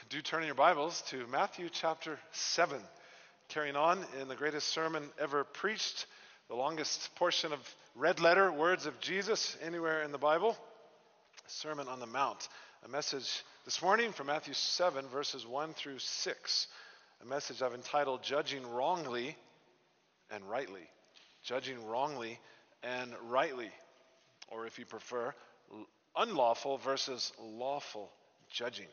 Do turn in your Bibles to Matthew chapter 7. Carrying on in the greatest sermon ever preached, the longest portion of red letter words of Jesus anywhere in the Bible, Sermon on the Mount. A message this morning from Matthew 7, verses 1 through 6. A message I've entitled Judging Wrongly and Rightly. Judging wrongly and rightly. Or if you prefer, unlawful versus lawful judging.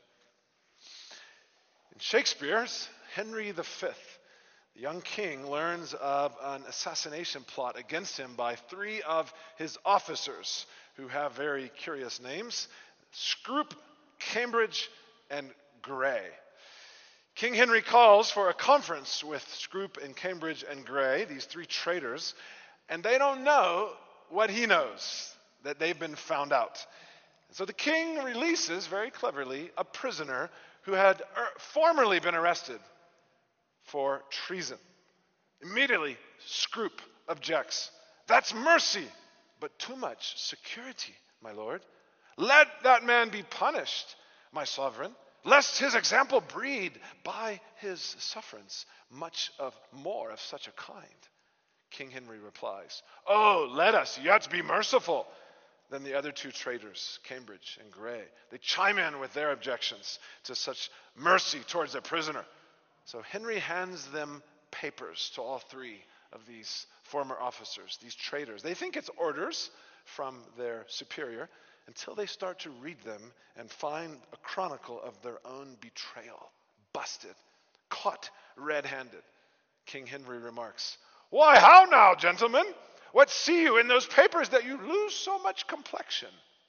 In Shakespeare's Henry V, the young king learns of an assassination plot against him by three of his officers who have very curious names: Scrope, Cambridge, and Grey. King Henry calls for a conference with Scrope and Cambridge and Grey, these three traitors, and they don't know what he knows, that they've been found out. So the king releases, very cleverly, a prisoner who had formerly been arrested for treason. Immediately, Scrope objects. That's mercy, but too much security, my lord. Let that man be punished, my sovereign, lest his example breed by his sufferance much more of such a kind. King Henry replies, "Oh, let us yet be merciful." Then the other two traitors, Cambridge and Grey, they chime in with their objections to such mercy towards a prisoner. So Henry hands them papers to all three of these former officers, these traitors. They think it's orders from their superior until they start to read them and find a chronicle of their own betrayal. Busted, caught red-handed. King Henry remarks, "Why, how now, gentlemen? What see you in those papers that you lose so much complexion?"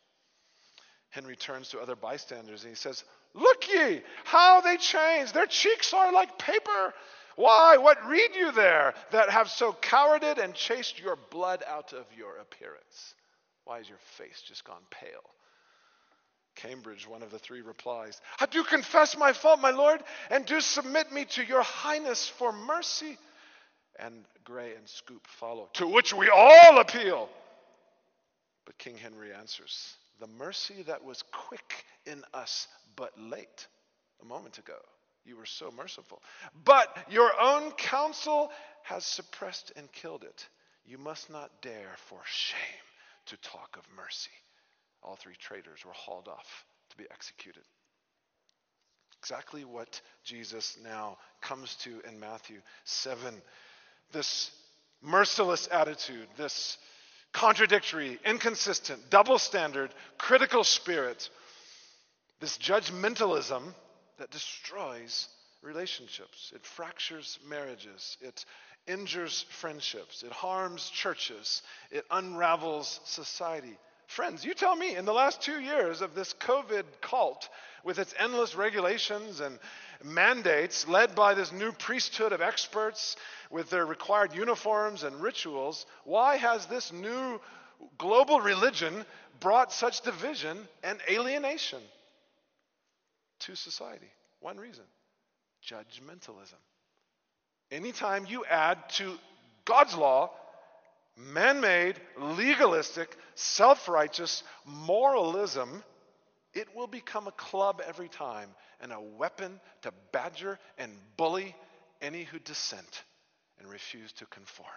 Henry turns to other bystanders and he says, "Look ye, how they change. Their cheeks are like paper. Why, what read you there that have so cowarded and chased your blood out of your appearance? Why is your face just gone pale?" Cambridge, one of the three, replies, "I do confess my fault, my lord, and do submit me to your highness for mercy." And Grey and Scrope follow, "To which we all appeal." But King Henry answers, "The mercy that was quick in us but late, a moment ago, you were so merciful. But your own counsel has suppressed and killed it. You must not dare for shame to talk of mercy." All three traitors were hauled off to be executed. Exactly what Jesus now comes to in Matthew 7. This merciless attitude, this contradictory, inconsistent, double standard, critical spirit, this judgmentalism that destroys relationships. It fractures marriages. It injures friendships. It harms churches. It unravels society. Friends, you tell me, in the last 2 years of this COVID cult, with its endless regulations and mandates led by this new priesthood of experts with their required uniforms and rituals, why has this new global religion brought such division and alienation to society? One reason: judgmentalism. Anytime you add to God's law man-made, legalistic, self-righteous moralism, it will become a club every time and a weapon to badger and bully any who dissent and refuse to conform.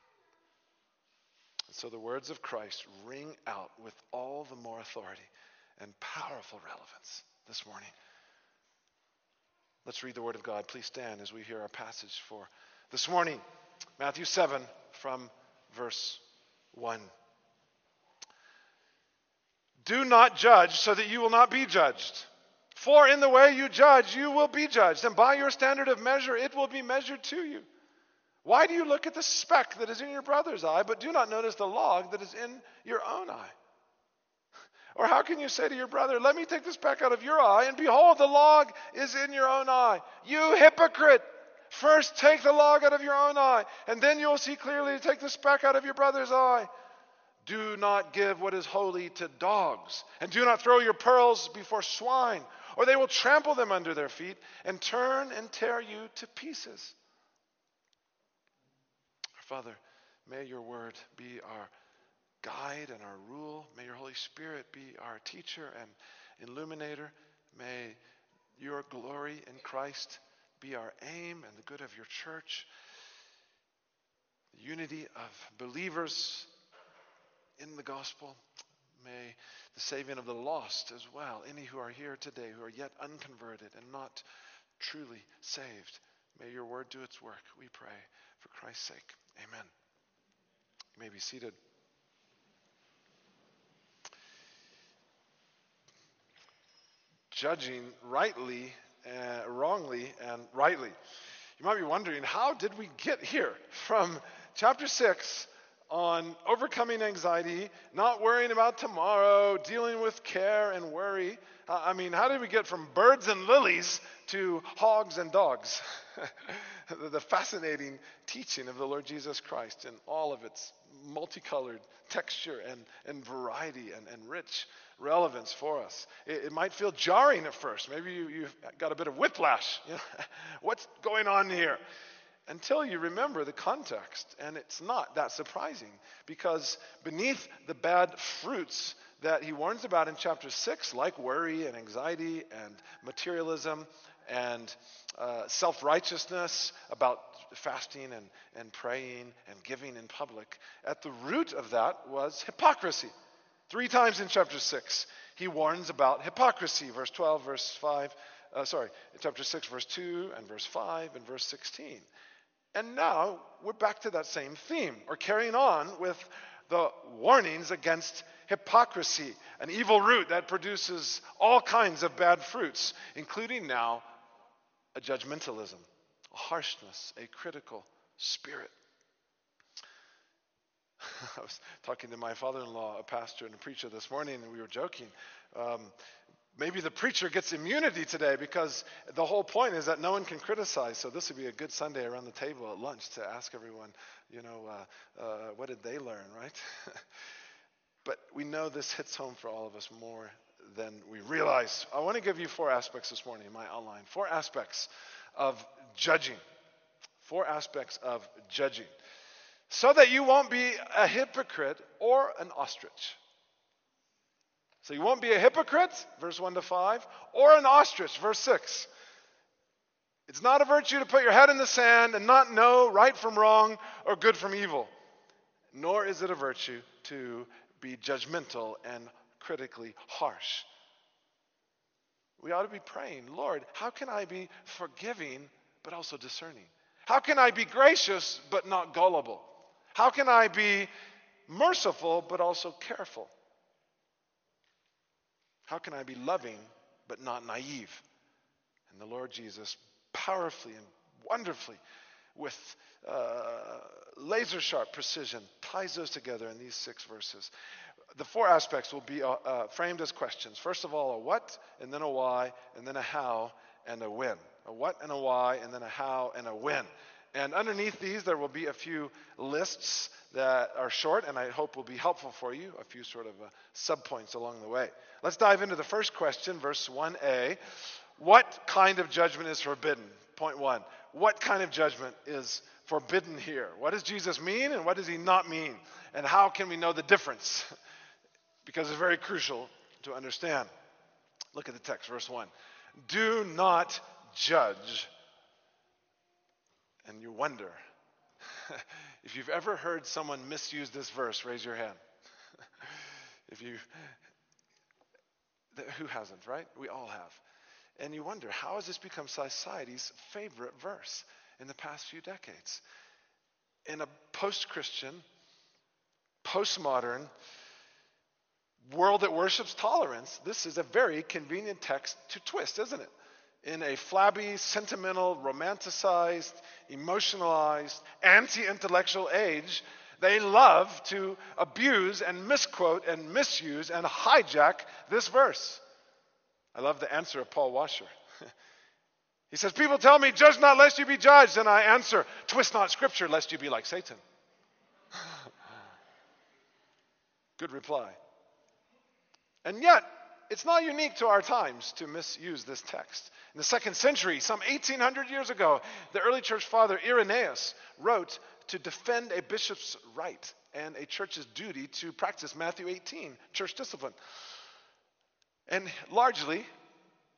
And so the words of Christ ring out with all the more authority and powerful relevance this morning. Let's read the word of God. Please stand as we hear our passage for this morning. Matthew 7 from verse 1. "Do not judge so that you will not be judged. For in the way you judge, you will be judged. And by your standard of measure, it will be measured to you. Why do you look at the speck that is in your brother's eye, but do not notice the log that is in your own eye? Or how can you say to your brother, 'Let me take the speck out of your eye,' and behold, the log is in your own eye? You hypocrite! First take the log out of your own eye, and then you will see clearly to take the speck out of your brother's eye. Do not give what is holy to dogs, and do not throw your pearls before swine, or they will trample them under their feet and turn and tear you to pieces." Our Father, may your word be our guide and our rule. May your Holy Spirit be our teacher and illuminator. May your glory in Christ be our aim and the good of your church, the unity of believers in the gospel. May the saving of the lost as well, any who are here today who are yet unconverted and not truly saved. May your word do its work, we pray, for Christ's sake. Amen. You may be seated. Judging rightly, wrongly, and rightly. You might be wondering, how did we get here from chapter 6 on overcoming anxiety, not worrying about tomorrow, dealing with care and worry? How did we get from birds and lilies to hogs and dogs? The fascinating teaching of the Lord Jesus Christ in all of its multicolored texture and variety and rich relevance for us. It might feel jarring at first. Maybe you've got a bit of whiplash. What's going on here? Until you remember the context. And it's not that surprising, because beneath the bad fruits that he warns about in chapter 6, like worry and anxiety and materialism and self-righteousness about fasting and praying and giving in public, at the root of that was hypocrisy. 3 times in chapter 6, he warns about hypocrisy. Verse 12, chapter 6, verse 2, and verse 5, and verse 16. And now we're back to that same theme, or carrying on with the warnings against hypocrisy, an evil root that produces all kinds of bad fruits, including now a judgmentalism, a harshness, a critical spirit. I was talking to my father-in-law, a pastor and a preacher, this morning, and we were joking. Maybe the preacher gets immunity today, because the whole point is that no one can criticize. So this would be a good Sunday around the table at lunch to ask everyone, what did they learn, right? But we know this hits home for all of us more than we realize. I want to give you 4 aspects this morning in my outline. 4 aspects of judging. 4 aspects of judging. So that you won't be a hypocrite or an ostrich. So you won't be a hypocrite, verse 1 to 5, or an ostrich, verse 6. It's not a virtue to put your head in the sand and not know right from wrong or good from evil. Nor is it a virtue to be judgmental and critically harsh. We ought to be praying, Lord, how can I be forgiving but also discerning? How can I be gracious but not gullible? How can I be merciful but also careful? How can I be loving but not naive? And the Lord Jesus powerfully and wonderfully, with laser-sharp precision, ties those together in these 6 verses. The 4 aspects will be framed as questions. First of all, a what, and then a why, and then a how, and a when. A what and a why, and then a how and a when. And underneath these, there will be a few lists that are short and I hope will be helpful for you, a few sort of subpoints along the way. Let's dive into the first question, verse 1a. What kind of judgment is forbidden? Point 1. What kind of judgment is forbidden here? What does Jesus mean and what does he not mean? And how can we know the difference? Because it's very crucial to understand. Look at the text, verse 1. Do not judge. And you wonder, if you've ever heard someone misuse this verse, raise your hand. Who hasn't, right? We all have. And you wonder, how has this become society's favorite verse in the past few decades? In a post-Christian, postmodern world that worships tolerance, this is a very convenient text to twist, isn't it? In a flabby, sentimental, romanticized, emotionalized, anti-intellectual age, they love to abuse and misquote and misuse and hijack this verse. I love the answer of Paul Washer. He says, people tell me, judge not lest you be judged. And I answer, twist not scripture lest you be like Satan. Good reply. And yet, it's not unique to our times to misuse this text. In the 2nd century, some 1800 years ago, the early church father Irenaeus wrote to defend a bishop's right and a church's duty to practice Matthew 18, church discipline. And largely,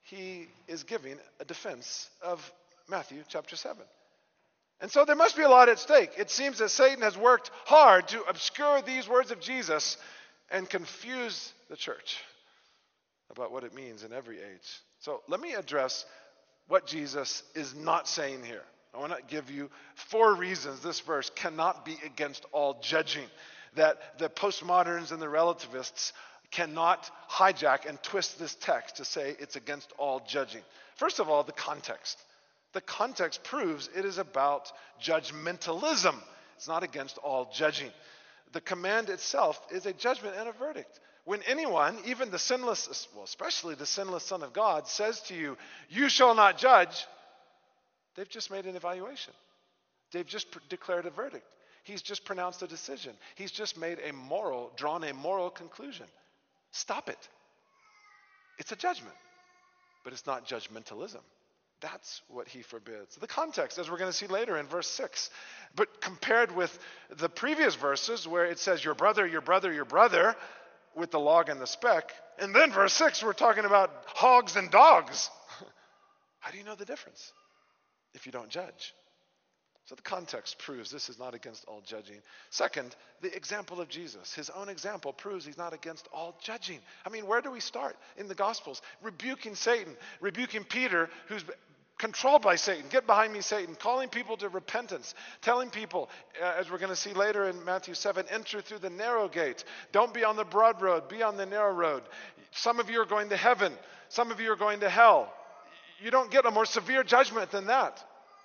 he is giving a defense of Matthew chapter 7. And so there must be a lot at stake. It seems that Satan has worked hard to obscure these words of Jesus and confuse the church about what it means in every age. So let me address what Jesus is not saying here. I want to give you 4 reasons this verse cannot be against all judging, that the postmoderns and the relativists cannot hijack and twist this text to say it's against all judging. First of all, the context. The context proves it is about judgmentalism. It's not against all judging. The command itself is a judgment and a verdict. When anyone, even the sinless, well, especially the sinless Son of God, says to you, "You shall not judge," they've just made an evaluation. They've just declared a verdict. He's just pronounced a decision. He's just drawn a moral conclusion. Stop it. It's a judgment, but it's not judgmentalism. That's what he forbids. The context, as we're going to see later in verse 6. But compared with the previous verses where it says, your brother, your brother, your brother, with the log and the speck. And then verse 6, we're talking about hogs and dogs. How do you know the difference if you don't judge? So the context proves this is not against all judging. Second, the example of Jesus. His own example proves he's not against all judging. I mean, where do we start? In the Gospels. Rebuking Satan. Rebuking Peter, who's controlled by Satan. Get behind me, Satan. Calling people to repentance. Telling people, as we're going to see later in Matthew 7, enter through the narrow gate. Don't be on the broad road. Be on the narrow road. Some of you are going to heaven. Some of you are going to hell. You don't get a more severe judgment than that.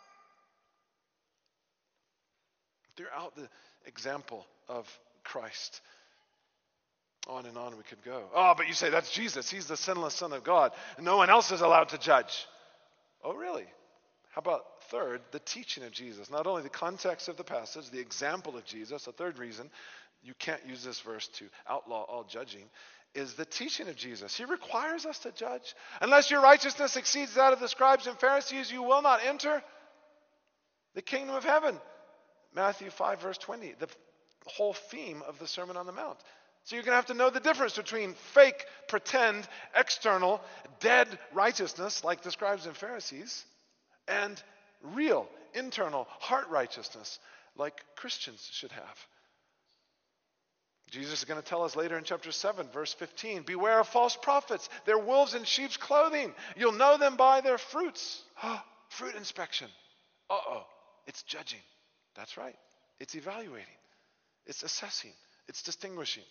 Throughout the example of Christ. On and on we could go. Oh, but you say that's Jesus. He's the sinless Son of God. No one else is allowed to judge. Oh, really? How about third, the teaching of Jesus? Not only the context of the passage, the example of Jesus. A third reason you can't use this verse to outlaw all judging is the teaching of Jesus. He requires us to judge. Unless your righteousness exceeds that of the scribes and Pharisees, you will not enter the kingdom of heaven. Matthew 5, verse 20, the whole theme of the Sermon on the Mount. So you're going to have to know the difference between fake, pretend, external, dead righteousness, like the scribes and Pharisees, and real, internal, heart righteousness, like Christians should have. Jesus is going to tell us later in chapter 7, verse 15, beware of false prophets. They're wolves in sheep's clothing. You'll know them by their fruits. Fruit inspection. It's judging. That's right. It's evaluating. It's assessing. It's distinguishing.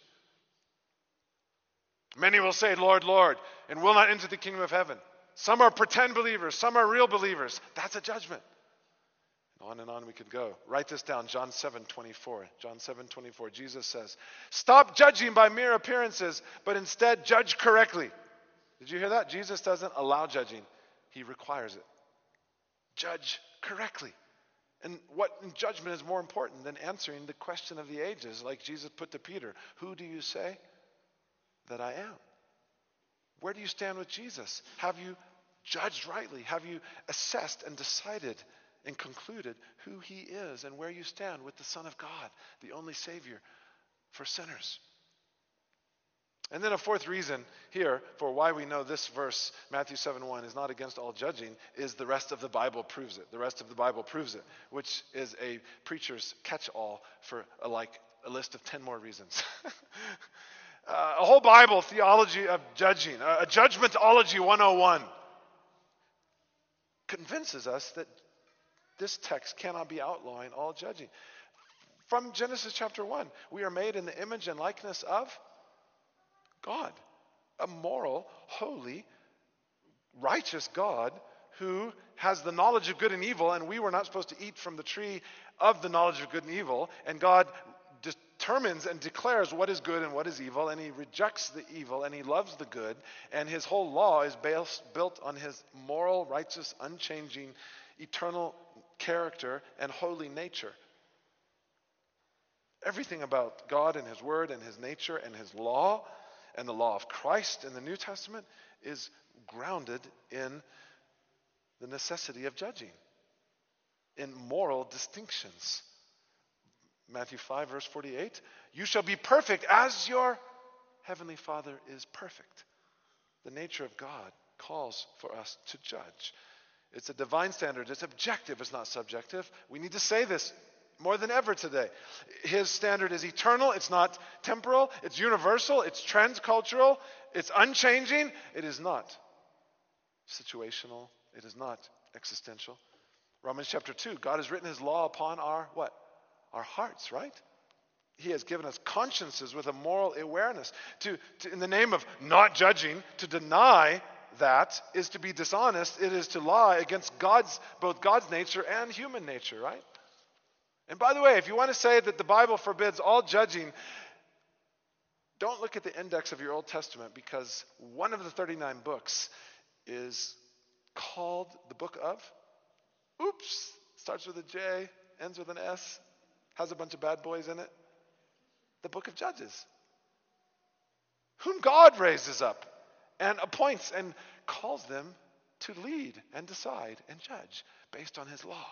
Many will say, Lord, Lord, and will not enter the kingdom of heaven. Some are pretend believers. Some are real believers. That's a judgment. And on we could go. Write this down, John 7:24. John 7:24, Jesus says, stop judging by mere appearances, but instead judge correctly. Did you hear that? Jesus doesn't allow judging. He requires it. Judge correctly. And what in judgment is more important than answering the question of the ages, like Jesus put to Peter, who do you say that I am? Where do you stand with Jesus? Have you judged rightly? Have you assessed and decided and concluded who he is and where you stand with the Son of God, the only Savior for sinners? And then a fourth reason here for why we know this verse, Matthew 7:1, is not against all judging, is the rest of the Bible proves it. The rest of the Bible proves it, which is a preacher's catch-all for a list of 10 more reasons. A whole Bible theology of judging, a judgmentology 101, convinces us that this text cannot be outlawing all judging. From Genesis chapter 1, we are made in the image and likeness of God, a moral, holy, righteous God who has the knowledge of good and evil, and we were not supposed to eat from the tree of the knowledge of good and evil, and God determines and declares what is good and what is evil, and he rejects the evil, and he loves the good, and his whole law is built on his moral, righteous, unchanging, eternal character and holy nature. Everything about God and his word and his nature and his law and the law of Christ in the New Testament is grounded in the necessity of judging, in moral distinctions. Matthew 5, verse 48, you shall be perfect as your heavenly Father is perfect. The nature of God calls for us to judge. It's a divine standard. It's objective. It's not subjective. We need to say this more than ever today. His standard is eternal. It's not temporal. It's universal. It's transcultural. It's unchanging. It is not situational. It is not existential. Romans chapter 2, God has written his law upon our what? Our hearts, right? He has given us consciences with a moral awareness. In the name of not judging, to deny that is to be dishonest. It is to lie against both God's nature and human nature, right? And by the way, if you want to say that the Bible forbids all judging, don't look at the index of your Old Testament, because one of the 39 books is called the book of, starts with a J, ends with an S, has a bunch of bad boys in it. The book of Judges, whom God raises up and appoints and calls them to lead and decide and judge based on his law.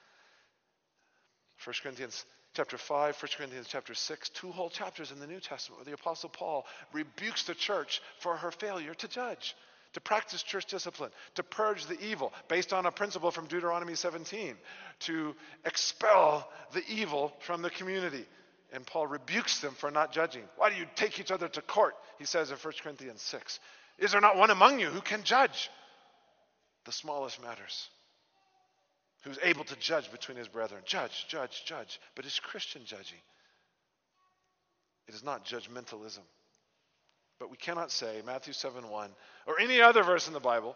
1 Corinthians chapter 5, 1 Corinthians chapter 6, 2 whole chapters in the New Testament where the Apostle Paul rebukes the church for her failure to judge, to practice church discipline, to purge the evil based on a principle from Deuteronomy 17, to expel the evil from the community. And Paul rebukes them for not judging. Why do you take each other to court? He says in 1 Corinthians 6. Is there not one among you who can judge the smallest matters? Who's able to judge between his brethren? Judge. But it's Christian judging. It is not judgmentalism. But we cannot say Matthew 7:1 or any other verse in the Bible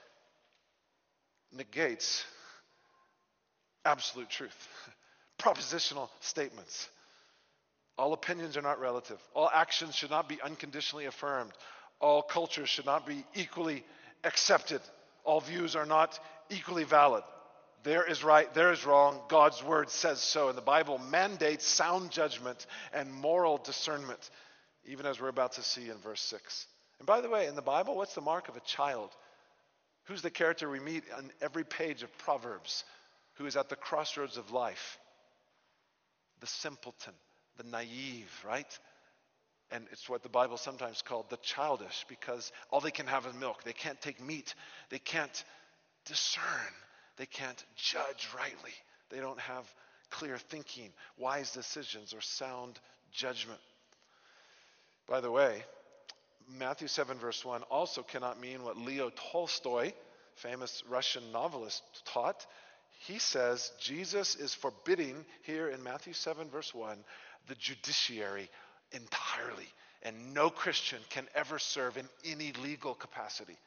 negates absolute truth. Propositional statements. All opinions are not relative. All actions should not be unconditionally affirmed. All cultures should not be equally accepted. All views are not equally valid. There is right, there is wrong. God's word says so. And the Bible mandates sound judgment and moral discernment, even as we're about to see in verse 6. And by the way, in the Bible, what's the mark of a child? Who's the character we meet on every page of Proverbs? Who is at the crossroads of life? The simpleton. The naive, right? And it's what the Bible sometimes called the childish, because all they can have is milk. They can't take meat. They can't discern. They can't judge rightly. They don't have clear thinking, wise decisions, or sound judgment. By the way, Matthew 7 verse 1 also cannot mean what Leo Tolstoy, famous Russian novelist, taught. He says Jesus is forbidding here in Matthew 7 verse 1 the judiciary entirely, and no Christian can ever serve in any legal capacity.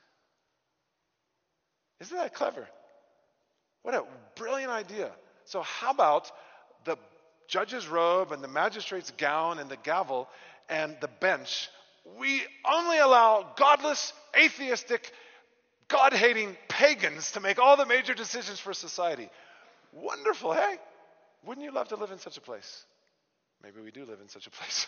Isn't that clever? What a brilliant idea. So how about the judge's robe and the magistrate's gown and the gavel and the bench? We only allow godless, atheistic, God-hating pagans to make all the major decisions for society. Wonderful, hey? Wouldn't you love to live in such a place? Maybe we do live in such a place.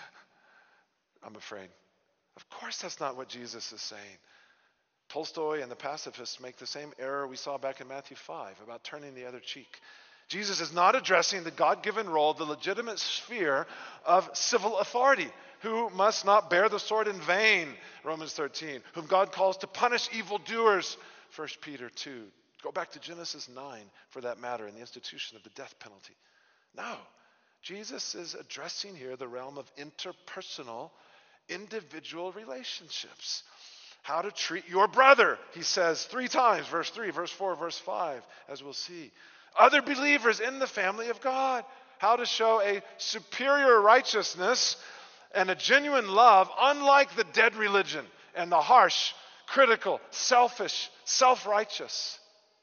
I'm afraid. Of course that's not what Jesus is saying. Tolstoy and the pacifists make the same error we saw back in Matthew 5 about turning the other cheek. Jesus is not addressing the God-given role, the legitimate sphere of civil authority, who must not bear the sword in vain, Romans 13, whom God calls to punish evildoers, 1 Peter 2. Go back to Genesis 9, for that matter, in the institution of the death penalty. No. Jesus is addressing here the realm of interpersonal, individual relationships. How to treat your brother, he says 3 times, verse 3, verse 4, verse 5, as we'll see. Other believers in the family of God. How to show a superior righteousness and a genuine love, unlike the dead religion and the harsh, critical, selfish, self-righteous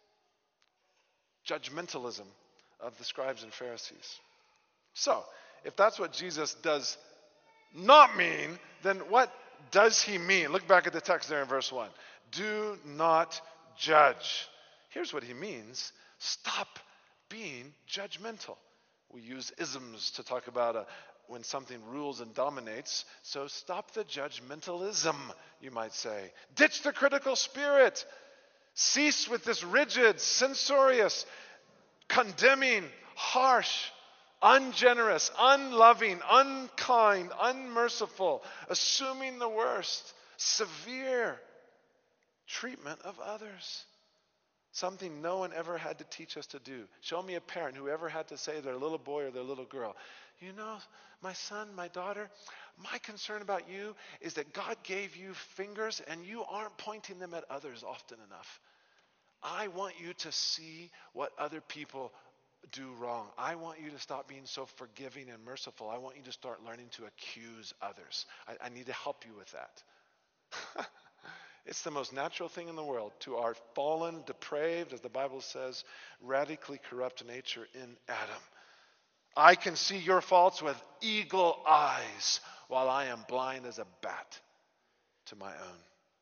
judgmentalism of the scribes and Pharisees. So, if that's what Jesus does not mean, then what does he mean? Look back at the text there in verse 1. Do not judge. Here's what he means. Stop being judgmental. We use isms to talk about when something rules and dominates. So stop the judgmentalism, you might say. Ditch the critical spirit. Cease with this rigid, censorious, condemning, harsh, ungenerous, unloving, unkind, unmerciful, assuming the worst, severe treatment of others. Something no one ever had to teach us to do. Show me a parent who ever had to say to their little boy or their little girl, you know, my son, my daughter, my concern about you is that God gave you fingers and you aren't pointing them at others often enough. I want you to see what other people do wrong. I want you to stop being so forgiving and merciful. I want you to start learning to accuse others. I need to help you with that. It's the most natural thing in the world to our fallen, depraved, as the Bible says, radically corrupt nature in Adam. I can see your faults with eagle eyes while I am blind as a bat to my own.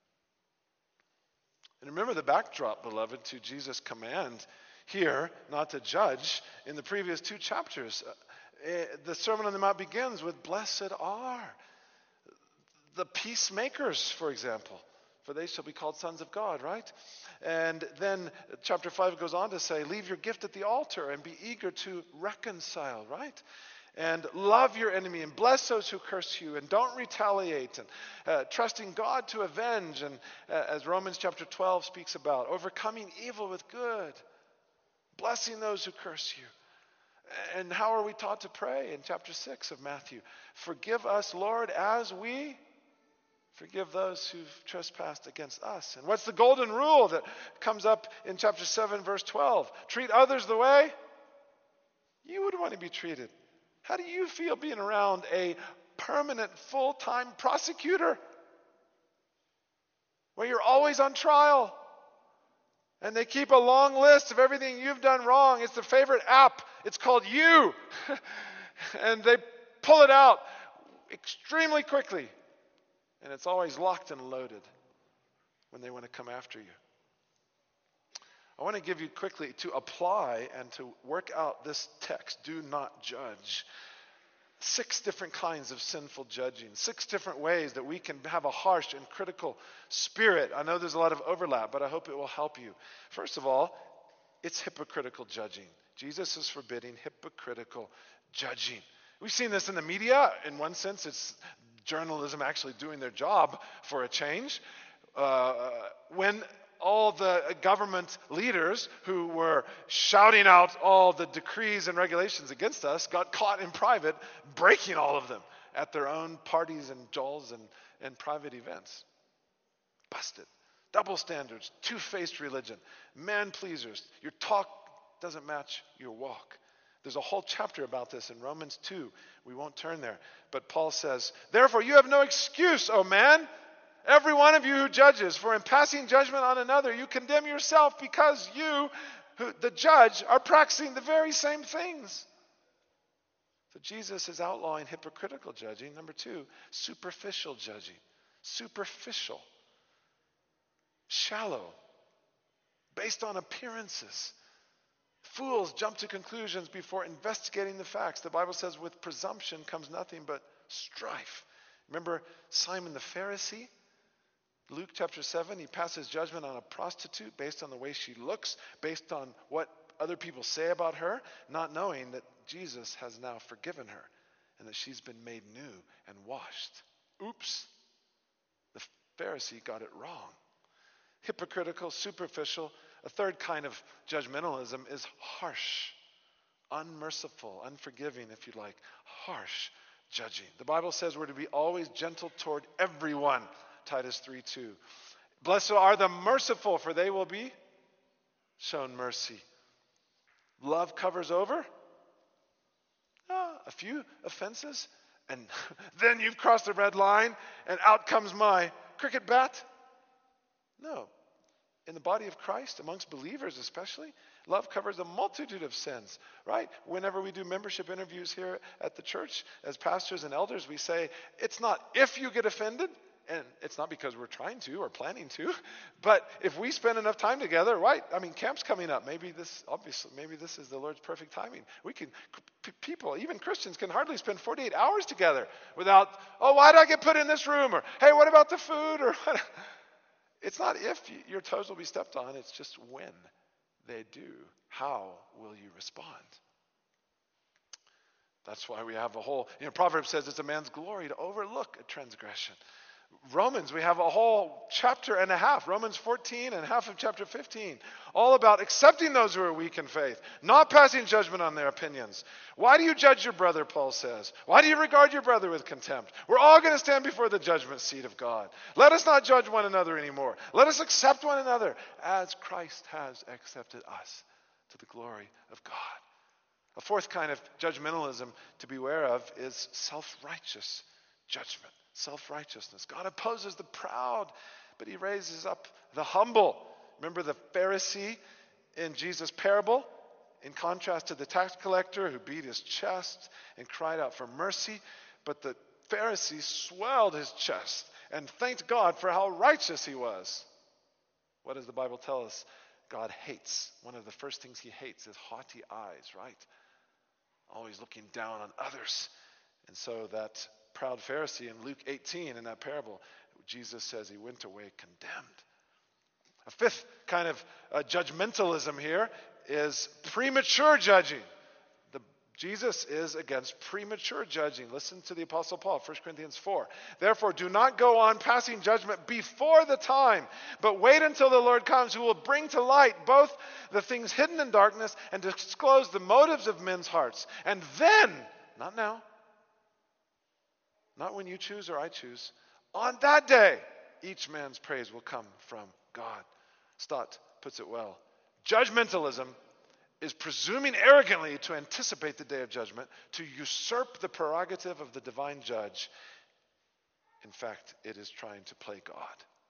And remember the backdrop, beloved, to Jesus' command here not to judge in the previous 2 chapters. The Sermon on the Mount begins with, blessed are the peacemakers, for example, for they shall be called sons of God, right? And then chapter 5 goes on to say, leave your gift at the altar and be eager to reconcile, right? And love your enemy and bless those who curse you and don't retaliate, and trusting God to avenge, and as Romans chapter 12 speaks about, overcoming evil with good, blessing those who curse you. And how are we taught to pray in chapter 6 of Matthew? Forgive us, Lord, as we forgive those who've trespassed against us. And what's the golden rule that comes up in chapter 7, verse 12? Treat others the way you would want to be treated. How do you feel being around a permanent, full-time prosecutor where you're always on trial and they keep a long list of everything you've done wrong? It's their favorite app. It's called You. And they pull it out extremely quickly. And it's always locked and loaded when they want to come after you. I want to give you quickly to apply and to work out this text, do not judge. 6 different kinds of sinful judging. 6 different ways that we can have a harsh and critical spirit. I know there's a lot of overlap, but I hope it will help you. First of all, it's hypocritical judging. Jesus is forbidding hypocritical judging. We've seen this in the media. In one sense, it's journalism actually doing their job for a change. When all the government leaders who were shouting out all the decrees and regulations against us got caught in private breaking all of them at their own parties and jolls and private events. Busted. Double standards, two-faced religion, man-pleasers. Your talk doesn't match your walk. There's a whole chapter about this in Romans 2. We won't turn there. But Paul says, therefore you have no excuse, O man, every one of you who judges, for in passing judgment on another, you condemn yourself because you, the judge, are practicing the very same things. So Jesus is outlawing hypocritical judging. Number 2, superficial judging. Superficial. Shallow. Based on appearances. Fools jump to conclusions before investigating the facts. The Bible says with presumption comes nothing but strife. Remember Simon the Pharisee? Luke chapter 7, he passes judgment on a prostitute based on the way she looks, based on what other people say about her, not knowing that Jesus has now forgiven her and that she's been made new and washed. Oops. The Pharisee got it wrong. Hypocritical, superficial. A third kind of judgmentalism is harsh, unmerciful, unforgiving, if you like. Harsh judging. The Bible says we're to be always gentle toward everyone. Titus 3:2. Blessed are the merciful, for they will be shown mercy. Love covers over a few offenses, and then you've crossed the red line, and out comes my cricket bat. No. In the body of Christ, amongst believers especially, love covers a multitude of sins, right? Whenever we do membership interviews here at the church, as pastors and elders, we say, it's not if you get offended, and it's not because we're trying to or planning to, but if we spend enough time together, right? I mean, camp's coming up. Maybe this is the Lord's perfect timing. We can, people, even Christians, can hardly spend 48 hours together without, oh, why did I get put in this room? Or, hey, what about the food? Or what? It's not if your toes will be stepped on, it's just when they do. How will you respond? That's why we have a whole, Proverbs says it's a man's glory to overlook a transgression. Romans, we have a whole chapter and a half, Romans 14 and half of chapter 15, all about accepting those who are weak in faith, not passing judgment on their opinions. Why do you judge your brother, Paul says? Why do you regard your brother with contempt? We're all going to stand before the judgment seat of God. Let us not judge one another anymore. Let us accept one another as Christ has accepted us, to the glory of God. A fourth kind of judgmentalism to beware of is self-righteous judgment. Self-righteousness. God opposes the proud, but he raises up the humble. Remember the Pharisee in Jesus' parable? In contrast to the tax collector who beat his chest and cried out for mercy. But the Pharisee swelled his chest and thanked God for how righteous he was. What does the Bible tell us? God hates. One of the first things he hates is haughty eyes, right? Always looking down on others. And so that proud Pharisee in Luke 18 in that parable, Jesus says he went away condemned. A fifth kind of judgmentalism here is premature judging. Jesus is against premature judging. Listen to the Apostle Paul, 1 Corinthians 4. Therefore, do not go on passing judgment before the time, but wait until the Lord comes, who will bring to light both the things hidden in darkness and disclose the motives of men's hearts. And then, not now, not when you choose or I choose, on that day, each man's praise will come from God. Stott puts it well. Judgmentalism is presuming arrogantly to anticipate the day of judgment, to usurp the prerogative of the divine judge. In fact, it is trying to play God.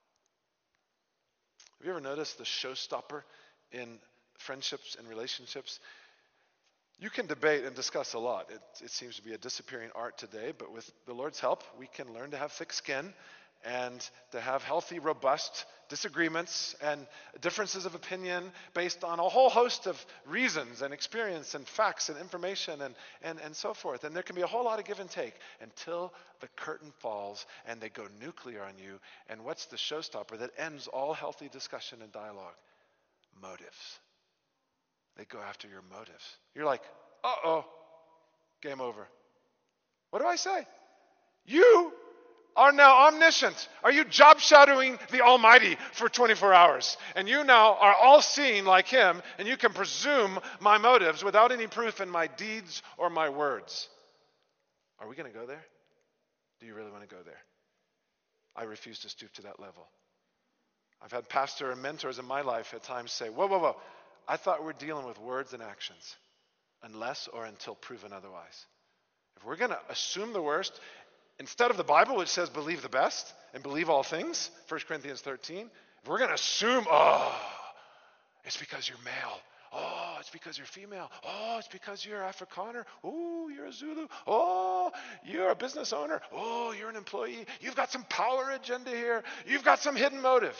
Have you ever noticed the showstopper in friendships and relationships? You can debate and discuss a lot. It seems to be a disappearing art today, but with the Lord's help, we can learn to have thick skin and to have healthy, robust disagreements and differences of opinion based on a whole host of reasons and experience and facts and information and so forth. And there can be a whole lot of give and take until the curtain falls and they go nuclear on you. And what's the showstopper that ends all healthy discussion and dialogue? Motives. They go after your motives. You're like, uh-oh, game over. What do I say? You are now omniscient. Are you job shadowing the Almighty for 24 hours? And you now are all seeing like him, and you can presume my motives without any proof in my deeds or my words. Are we going to go there? Do you really want to go there? I refuse to stoop to that level. I've had pastor and mentors in my life at times say, whoa. I thought we're dealing with words and actions, unless or until proven otherwise. If we're going to assume the worst, instead of the Bible, which says believe the best and believe all things, 1 Corinthians 13, if we're going to assume, it's because you're male. Oh, it's because you're female. Oh, it's because you're Afrikaner. Oh, you're a Zulu. Oh, you're a business owner. Oh, you're an employee. You've got some power agenda here. You've got some hidden motive.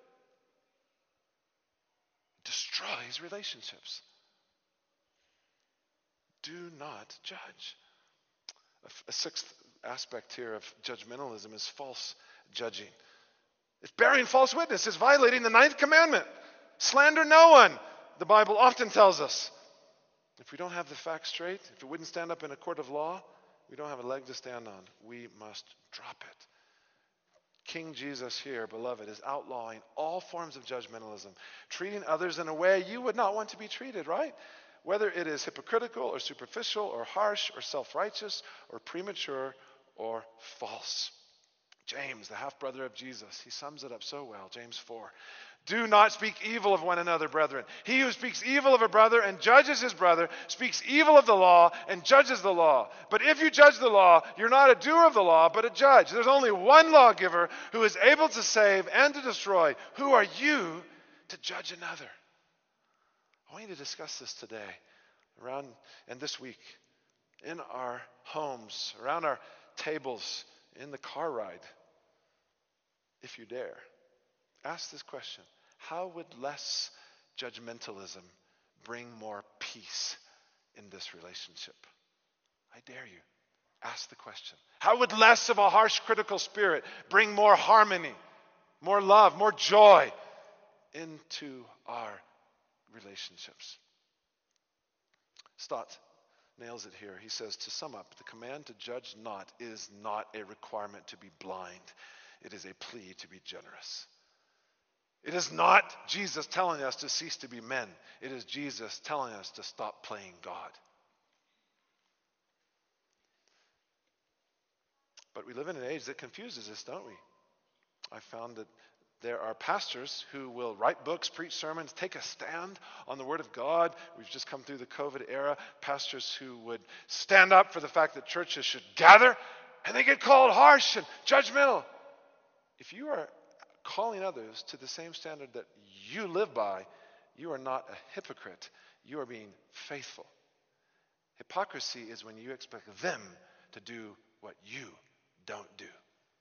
Destroys relationships. Do not judge. A sixth aspect here of judgmentalism is false judging. It's bearing false witness. It's violating the 9th commandment. Slander no one, the Bible often tells us. If we don't have the facts straight, if it wouldn't stand up in a court of law, we don't have a leg to stand on. We must drop it. King Jesus here, beloved, is outlawing all forms of judgmentalism, treating others in a way you would not want to be treated, right? Whether it is hypocritical or superficial or harsh or self-righteous or premature or false. James, the half-brother of Jesus, he sums it up so well, James 4. Do not speak evil of one another, brethren. He who speaks evil of a brother and judges his brother speaks evil of the law and judges the law. But if you judge the law, you're not a doer of the law, but a judge. There's only one lawgiver who is able to save and to destroy. Who are you to judge another? I want you to discuss this today around and this week in our homes, around our tables, in the car ride, if you dare. Ask this question. How would less judgmentalism bring more peace in this relationship? I dare you. Ask the question. How would less of a harsh, critical spirit bring more harmony, more love, more joy into our relationships? Stott nails it here. He says, to sum up, the command to judge not is not a requirement to be blind. It is a plea to be generous. It is not Jesus telling us to cease to be men. It is Jesus telling us to stop playing God. But we live in an age that confuses us, don't we? I found that there are pastors who will write books, preach sermons, take a stand on the Word of God. We've just come through the COVID era. Pastors who would stand up for the fact that churches should gather, and they get called harsh and judgmental. If you are calling others to the same standard that you live by, you are not a hypocrite. You are being faithful. Hypocrisy is when you expect them to do what you don't do.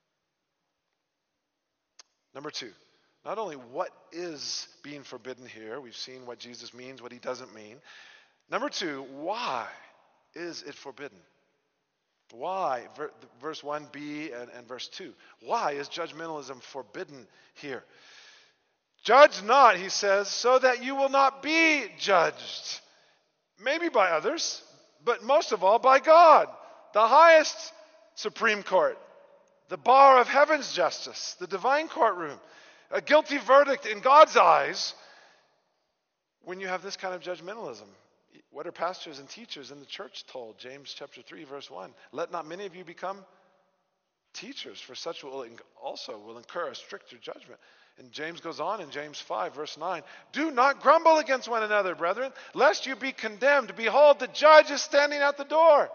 Number two, not only what is being forbidden here, we've seen what Jesus means, what he doesn't mean. Number two, why is it forbidden? Why? Verse 1b and verse 2. Why is judgmentalism forbidden here? Judge not, he says, so that you will not be judged. Maybe by others, but most of all by God, the highest Supreme Court, the bar of heaven's justice, the divine courtroom, a guilty verdict in God's eyes. When you have this kind of judgmentalism, what are pastors and teachers in the church told? James chapter 3, verse 1. Let not many of you become teachers, for such will incur a stricter judgment. And James goes on in James 5, verse 9. Do not grumble against one another, brethren, lest you be condemned. Behold, the judge is standing at the door.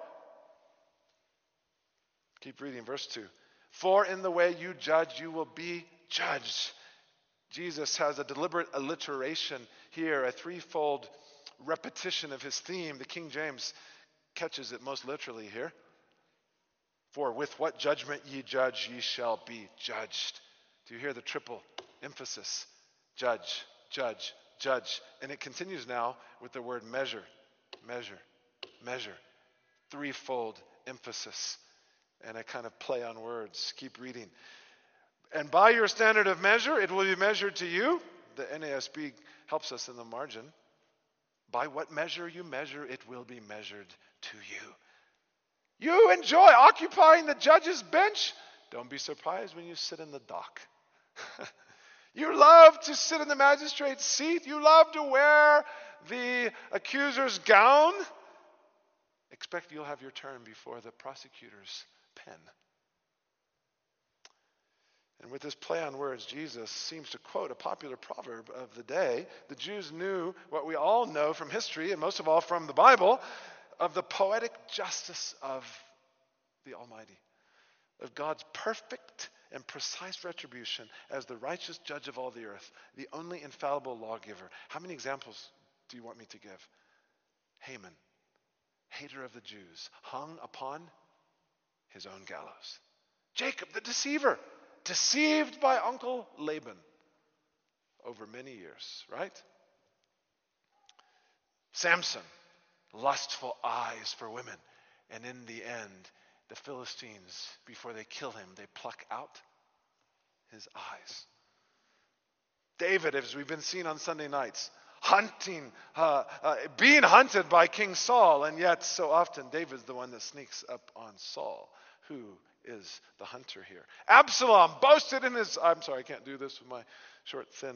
Keep reading, verse 2. For in the way you judge, you will be judged. Jesus has a deliberate alliteration here, a threefold repetition of his theme. The King James catches it most literally here. For with what judgment ye judge, ye shall be judged. Do you hear the triple emphasis? Judge, judge, judge. And it continues now with the word measure, measure, measure. Threefold emphasis. And a kind of play on words. Keep reading. And by your standard of measure, it will be measured to you. The NASB helps us in the margin. By what measure you measure, it will be measured to you. You enjoy occupying the judge's bench. Don't be surprised when you sit in the dock. You love to sit in the magistrate's seat. You love to wear the accuser's gown. Expect you'll have your turn before the prosecutor's pen. And with this play on words, Jesus seems to quote a popular proverb of the day. The Jews knew what we all know from history, and most of all from the Bible, of the poetic justice of the Almighty, of God's perfect and precise retribution as the righteous judge of all the earth, the only infallible lawgiver. How many examples do you want me to give? Haman, hater of the Jews, hung upon his own gallows. Jacob, the deceiver, deceived by Uncle Laban over many years, right? Samson, lustful eyes for women. And in the end, the Philistines, before they kill him, they pluck out his eyes. David, as we've been seeing on Sunday nights, being hunted by King Saul, and yet so often David's the one that sneaks up on Saul. Who is the hunter here? Absalom boasted in his, I'm sorry, I can't do this with my short, thin,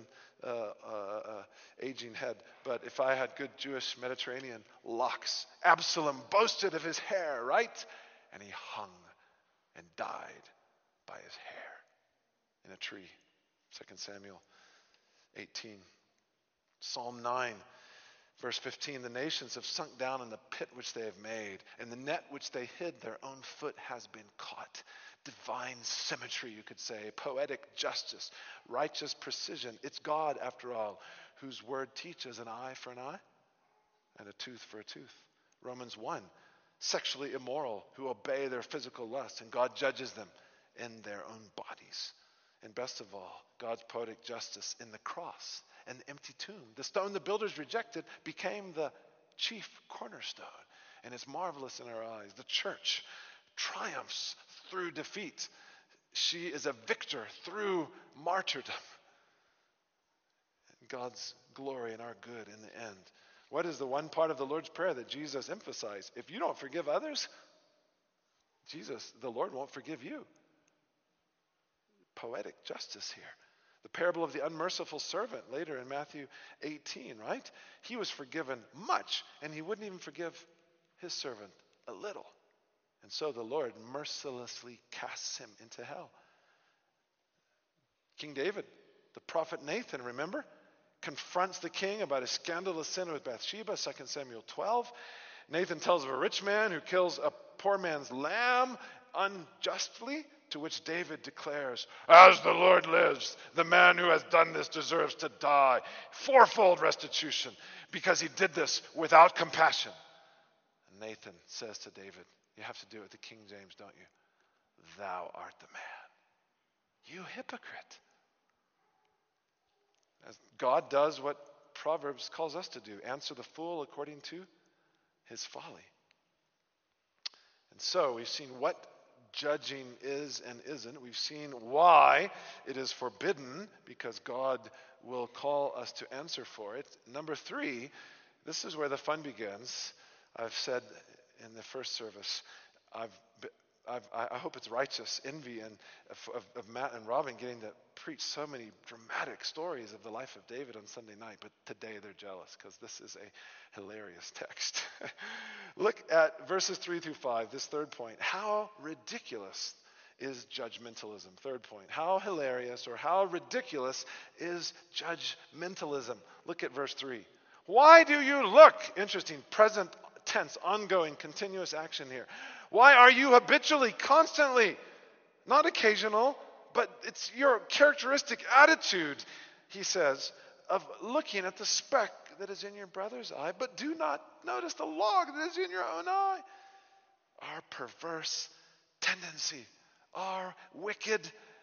aging head, but if I had good Jewish Mediterranean locks, Absalom boasted of his hair, right? And he hung and died by his hair in a tree. 2 Samuel 18. Psalm 9, verse 15. The nations have sunk down in the pit which they have made, and the net which they hid, their own foot has been caught. Divine symmetry, you could say, poetic justice, righteous precision. It's God, after all, whose word teaches an eye for an eye and a tooth for a tooth. Romans 1, sexually immoral who obey their physical lust, and God judges them in their own bodies. And best of all, God's poetic justice in the cross and the empty tomb. The stone the builders rejected became the chief cornerstone. And it's marvelous in our eyes. The church triumphs through defeat. She is a victor through martyrdom. And God's glory and our good in the end. What is the one part of the Lord's Prayer that Jesus emphasized? If you don't forgive others, the Lord won't forgive you. poetic justice here. The parable of the unmerciful servant later in Matthew 18, right? He was forgiven much, and he wouldn't even forgive his servant a little. And so the Lord mercilessly casts him into hell. King David, the prophet Nathan, remember? Confronts the king about his scandalous sin with Bathsheba, 2 Samuel 12. Nathan tells of a rich man who kills a poor man's lamb unjustly, to which David declares, "As the Lord lives, the man who has done this deserves to die. Fourfold restitution, because he did this without compassion." And Nathan says to David, you have to do it with the King James, don't you? "Thou art the man. You hypocrite." As God does what Proverbs calls us to do, answer the fool according to his folly. And so we've seen what judging is and isn't. We've seen why it is forbidden, because God will call us to answer for it. Number 3, this is where the fun begins. I've said in the first service, I hope it's righteous envy of Matt and Robin getting to preach so many dramatic stories of the life of David on Sunday night, but today they're jealous because this is a hilarious text. Look at verses 3 through 5, this third point. How ridiculous is judgmentalism? Third point. How hilarious or how ridiculous is judgmentalism? Look at verse 3. Why do you look? Interesting, present tense, ongoing, continuous action here. Why are you habitually, constantly, not occasional, but it's your characteristic attitude, he says, of looking at the speck that is in your brother's eye, but do not notice the log that is in your own eye? Our perverse tendency, our wicked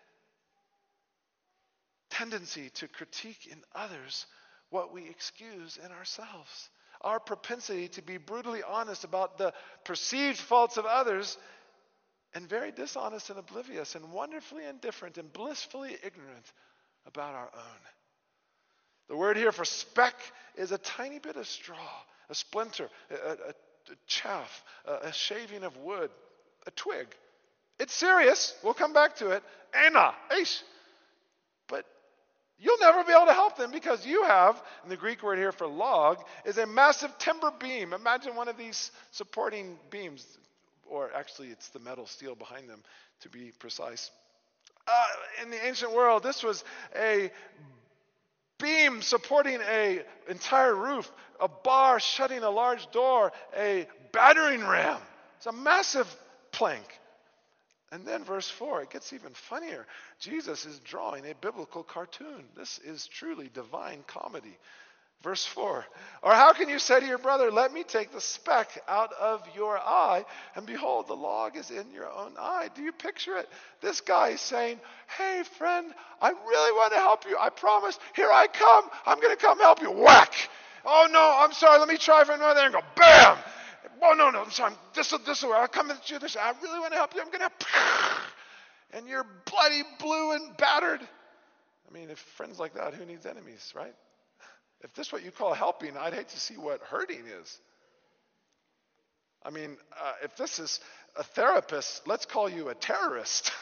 tendency to critique in others what we excuse in ourselves. Our propensity to be brutally honest about the perceived faults of others, and very dishonest and oblivious and wonderfully indifferent and blissfully ignorant about our own. The word here for speck is a tiny bit of straw, a splinter, a chaff, a shaving of wood, a twig. It's serious. We'll come back to it. Ena, eish. But you'll never be able to help them because you have, and the Greek word here for log is a massive timber beam. Imagine one of these supporting beams, or actually it's the metal steel behind them to be precise. In the ancient world, this was a beam supporting an entire roof, a bar shutting a large door, a battering ram. It's a massive plank. And then verse 4, it gets even funnier. Jesus is drawing a biblical cartoon. This is truly divine comedy. Verse 4, or how can you say to your brother, let me take the speck out of your eye, and behold, the log is in your own eye? Do you picture it? This guy is saying, hey friend, I really want to help you. I promise. Here I come. I'm going to come help you. Whack. Oh no, I'm sorry. Let me try for another angle. Bam. Oh no, I'm sorry. This will. I'll come at you this way. I really want to help you. I'm going to. And you're bloody blue and battered. I mean, if friends like that, who needs enemies, right? If this is what you call helping, I'd hate to see what hurting is. I mean, if this is a therapist, let's call you a terrorist.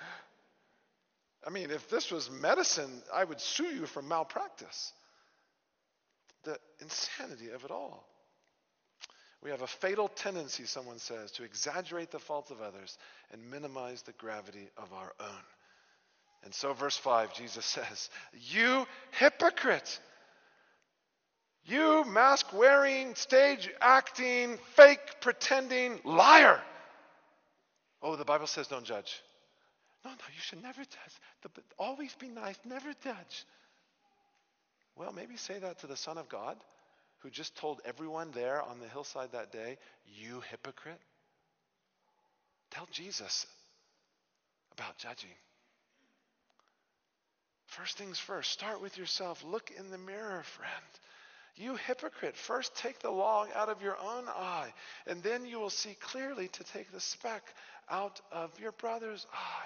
I mean, if this was medicine, I would sue you for malpractice. The insanity of it all. We have a fatal tendency, someone says, to exaggerate the faults of others and minimize the gravity of our own. And so verse 5, Jesus says, you hypocrite! You mask-wearing, stage-acting, fake-pretending liar. Oh, the Bible says don't judge. No, you should never judge. Always be nice, never judge. Well, maybe say that to the Son of God, who just told everyone there on the hillside that day, you hypocrite. Tell Jesus about judging. First things first, start with yourself. Look in the mirror, friend. You hypocrite, first take the log out of your own eye, and then you will see clearly to take the speck out of your brother's eye.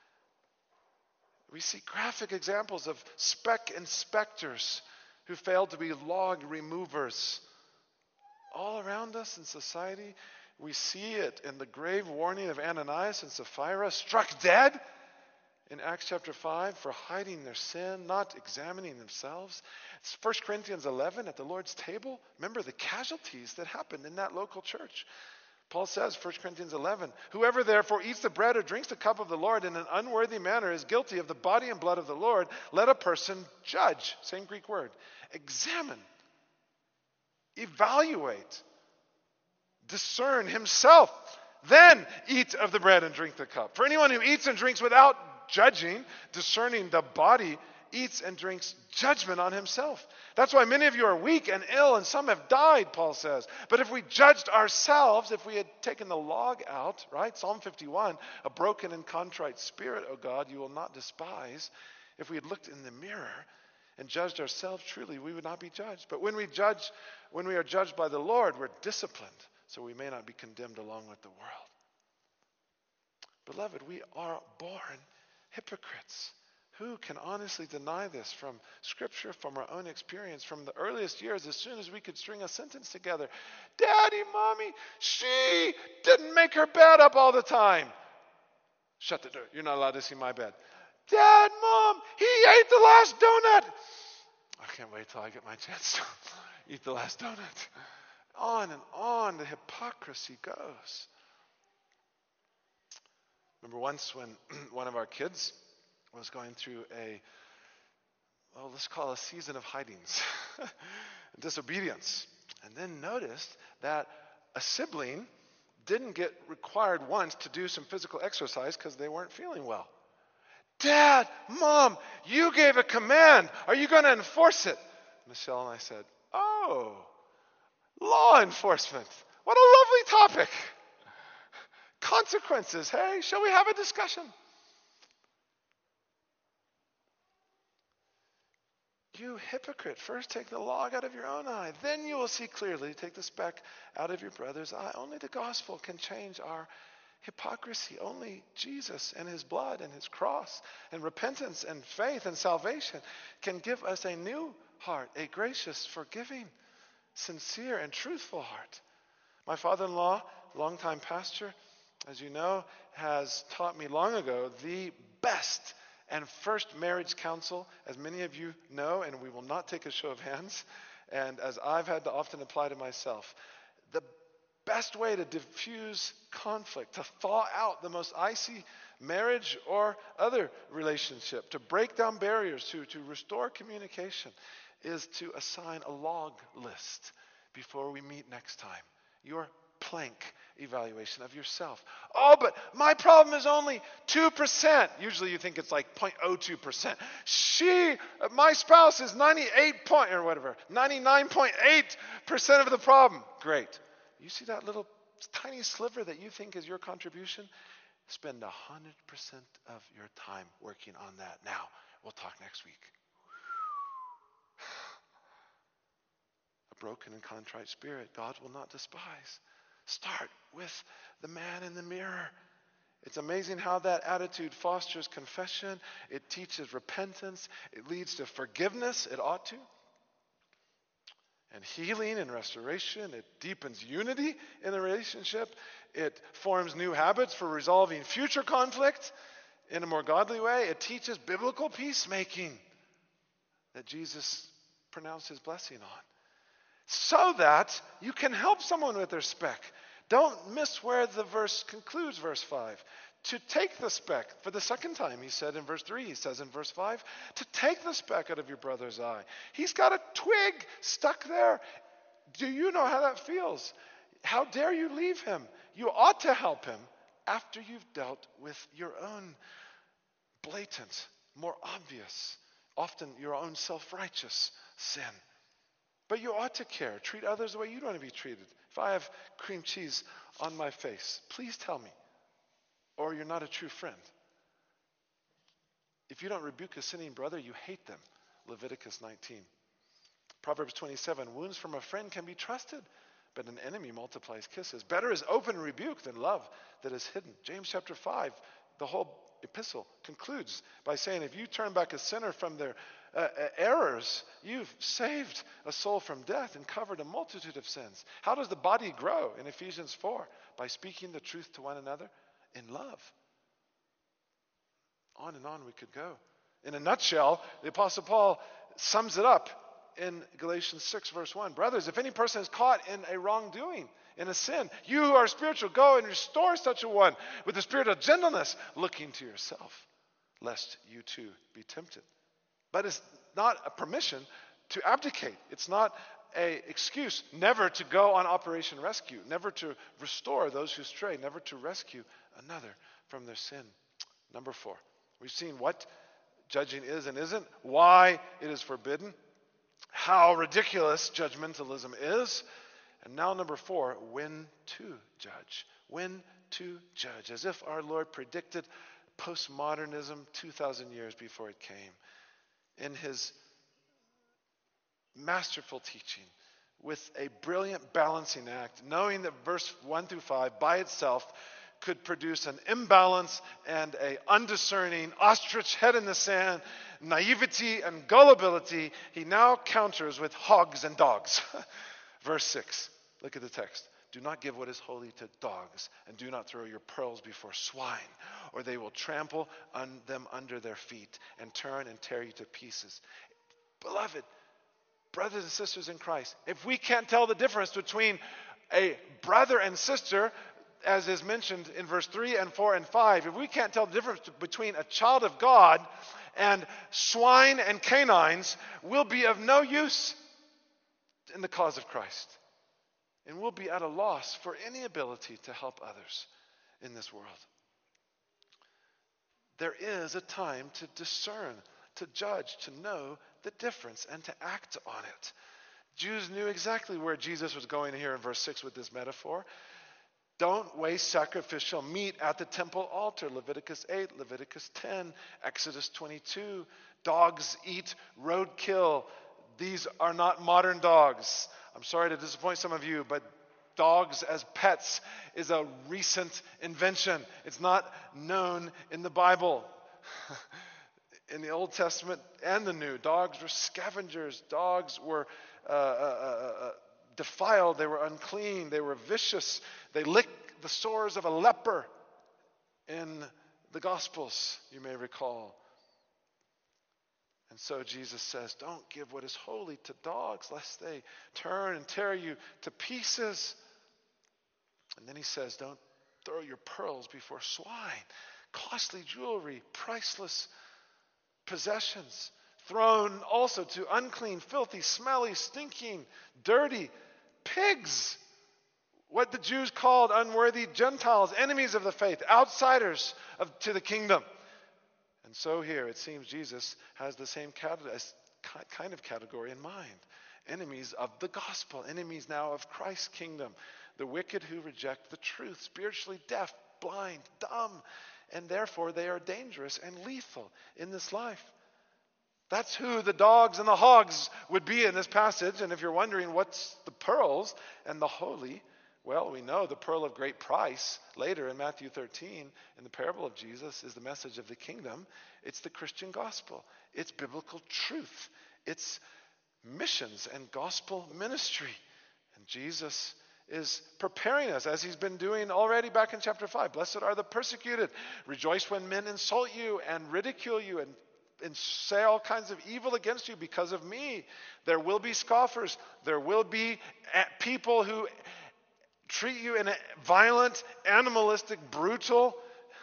We see graphic examples of speck inspectors who failed to be log removers. All around us in society, we see it in the grave warning of Ananias and Sapphira, struck dead in Acts chapter 5 for hiding their sin, not examining themselves. It's 1 Corinthians 11 at the Lord's table. Remember the casualties that happened in that local church. Paul says, 1 Corinthians 11, whoever therefore eats the bread or drinks the cup of the Lord in an unworthy manner is guilty of the body and blood of the Lord. Let a person judge, same Greek word, examine, evaluate, discern himself, then eat of the bread and drink the cup. For anyone who eats and drinks without judging, discerning the body, eats and drinks judgment on himself. That's why many of you are weak and ill, and some have died, Paul says. But if we judged ourselves, if we had taken the log out, right? Psalm 51, a broken and contrite spirit, O God, you will not despise. If we had looked in the mirror and judged ourselves, truly we would not be judged. But when we are judged by the Lord, we're disciplined, so we may not be condemned along with the world. Beloved, we are born hypocrites. Who can honestly deny this from Scripture, from our own experience, from the earliest years, as soon as we could string a sentence together? Daddy, Mommy, she didn't make her bed up all the time. Shut the door. You're not allowed to see my bed. Dad, Mom, he ate the last donut. I can't wait till I get my chance to eat the last donut. On and on the hypocrisy goes. Remember once when one of our kids was going through let's call it a season of hidings, disobedience, and then noticed that a sibling didn't get required once to do some physical exercise because they weren't feeling well. Dad, Mom, you gave a command. Are you going to enforce it? Michelle and I said, oh, law enforcement. What a lovely topic. Consequences, hey, shall we have a discussion? You hypocrite, first take the log out of your own eye, then you will see clearly. Take the speck out of your brother's eye. Only the gospel can change our hypocrisy. Only Jesus and his blood and his cross and repentance and faith and salvation can give us a new heart, a gracious, forgiving, sincere, and truthful heart. My father-in-law, longtime pastor, as you know, has taught me long ago the best and first marriage counsel, as many of you know, and we will not take a show of hands, and as I've had to often apply to myself, the best way to diffuse conflict, to thaw out the most icy marriage or other relationship, to break down barriers, to restore communication, is to assign a log list before we meet next time. Your plank evaluation of yourself. Oh, but my problem is only 2%. Usually you think it's like 0.02%. My spouse is 99.8% of the problem. Great. You see that little tiny sliver that you think is your contribution? Spend 100% of your time working on that. Now, we'll talk next week. A broken and contrite spirit, God will not despise. Start with the man in the mirror. It's amazing how that attitude fosters confession. It teaches repentance. It leads to forgiveness. It ought to. And healing and restoration. It deepens unity in the relationship. It forms new habits for resolving future conflict in a more godly way. It teaches biblical peacemaking that Jesus pronounced his blessing on, so that you can help someone with their speck. Don't miss where the verse concludes, verse 5. To take the speck, for the second time, he said in verse 3, he says in verse 5, to take the speck out of your brother's eye. He's got a twig stuck there. Do you know how that feels? How dare you leave him? You ought to help him after you've dealt with your own blatant, more obvious, often your own self-righteous sin. But you ought to care. Treat others the way you'd want to be treated. If I have cream cheese on my face, please tell me, or you're not a true friend. If you don't rebuke a sinning brother, you hate them. Leviticus 19. Proverbs 27, wounds from a friend can be trusted, but an enemy multiplies kisses. Better is open rebuke than love that is hidden. James chapter 5, the whole epistle concludes by saying, if you turn back a sinner from their errors, you've saved a soul from death and covered a multitude of sins. How does the body grow? In Ephesians 4, by speaking the truth to one another in love. On and on we could go. In a nutshell, the Apostle Paul sums it up in Galatians 6, verse 1. Brothers, if any person is caught in a wrongdoing, in a sin, you who are spiritual, go and restore such a one with the spirit of gentleness, looking to yourself, lest you too be tempted. But it's not a permission to abdicate. It's not an excuse never to go on Operation Rescue, never to restore those who stray, never to rescue another from their sin. Number 4, we've seen what judging is and isn't, why it is forbidden, how ridiculous judgmentalism is, and now number 4, when to judge. When to judge, as if our Lord predicted postmodernism 2,000 years before it came. In his masterful teaching, with a brilliant balancing act, knowing that verse 1 through 5 by itself could produce an imbalance and an undiscerning ostrich head in the sand, naivety and gullibility, he now counters with hogs and dogs. Verse 6, look at the text. Do not give what is holy to dogs, and do not throw your pearls before swine, or they will trample on them under their feet and turn and tear you to pieces. Beloved, brothers and sisters in Christ, if we can't tell the difference between a brother and sister, as is mentioned in verse 3 and 4 and 5, if we can't tell the difference between a child of God and swine and canines, we'll be of no use in the cause of Christ. And we'll be at a loss for any ability to help others in this world. There is a time to discern, to judge, to know the difference, and to act on it. Jews knew exactly where Jesus was going here in verse 6 with this metaphor. Don't waste sacrificial meat at the temple altar. Leviticus 8, Leviticus 10, Exodus 22. Dogs eat roadkill. These are not modern dogs. I'm sorry to disappoint some of you, but dogs as pets is a recent invention. It's not known in the Bible. In the Old Testament and the New, dogs were scavengers. Dogs were defiled. They were unclean. They were vicious. They licked the sores of a leper in the Gospels, you may recall. And so Jesus says, don't give what is holy to dogs, lest they turn and tear you to pieces. And then he says, don't throw your pearls before swine. Costly jewelry, priceless possessions, thrown also to unclean, filthy, smelly, stinking, dirty pigs. What the Jews called unworthy Gentiles, enemies of the faith, outsiders to the kingdom. And so here it seems Jesus has the same kind of category in mind. Enemies of the gospel, enemies now of Christ's kingdom. The wicked who reject the truth, spiritually deaf, blind, dumb, and therefore they are dangerous and lethal in this life. That's who the dogs and the hogs would be in this passage. And if you're wondering what's the pearls and the holy, well, we know the pearl of great price later in Matthew 13 in the parable of Jesus is the message of the kingdom. It's the Christian gospel. It's biblical truth. It's missions and gospel ministry. And Jesus is preparing us, as he's been doing already back in chapter 5. Blessed are the persecuted. Rejoice when men insult you and ridicule you and say all kinds of evil against you because of me. There will be scoffers. There will be people who treat you in a violent, animalistic, brutal,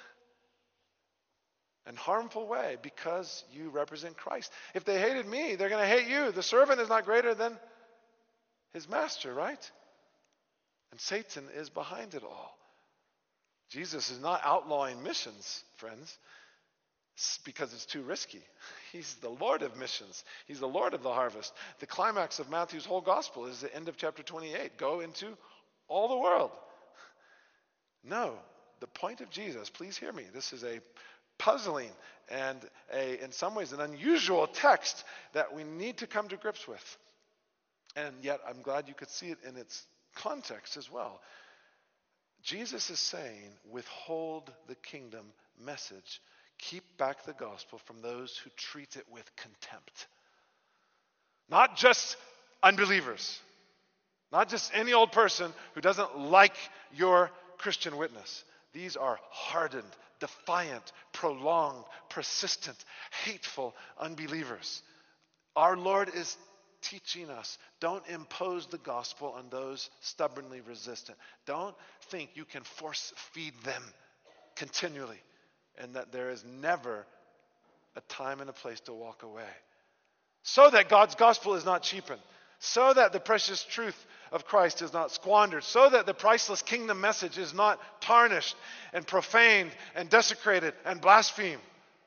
and harmful way because you represent Christ. If they hated me, they're going to hate you. The servant is not greater than his master, right? And Satan is behind it all. Jesus is not outlawing missions, friends, because it's too risky. He's the Lord of missions. He's the Lord of the harvest. The climax of Matthew's whole gospel is the end of chapter 28. Go into all the world. No, the point of Jesus, please hear me. This is a puzzling and in some ways an unusual text that we need to come to grips with. And yet I'm glad you could see it in its context as well. Jesus is saying, withhold the kingdom message. Keep back the gospel from those who treat it with contempt. Not just unbelievers. Not just any old person who doesn't like your Christian witness. These are hardened, defiant, prolonged, persistent, hateful unbelievers. Our Lord is teaching us, don't impose the gospel on those stubbornly resistant. Don't think you can force feed them continually, and that there is never a time and a place to walk away. So that God's gospel is not cheapened, so that the precious truth of Christ is not squandered, so that the priceless kingdom message is not tarnished and profaned and desecrated and blasphemed.